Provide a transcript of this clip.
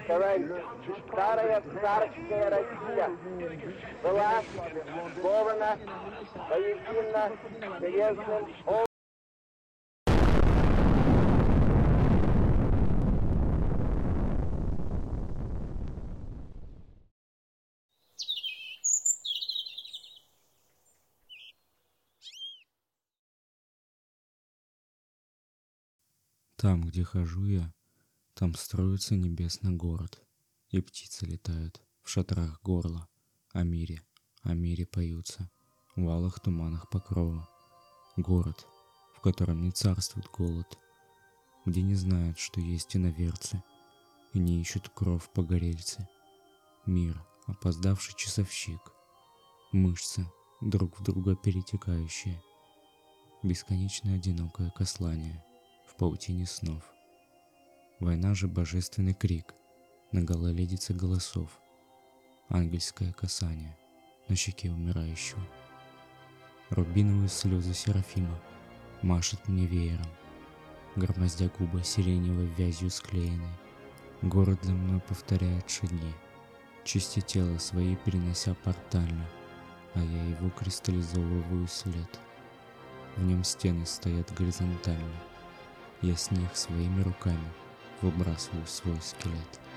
товарищи, старая царская Россия была скована воедино железным обществом. Там, где хожу я, там строится небесный город, и птицы летают в шатрах горла, о мире поются, в алых туманах покрова. Город, в котором не царствует голод, где не знают, что есть иноверцы, и не ищут кров погорельцы. Мир, опоздавший часовщик, мышцы, друг в друга перетекающие, бесконечное одинокое кослание в паутине снов. Война же божественный крик на гололедице голосов, ангельское касание на щеке умирающего. Рубиновые слезы Серафима машет мне веером, громоздя губы сиреневой вязью склеенной. Город для мной повторяет шаги, части тела свои перенося портально, а я его кристаллизовываю след. В нем стены стоят горизонтально, я с них своими руками выбрасываю свой скелет.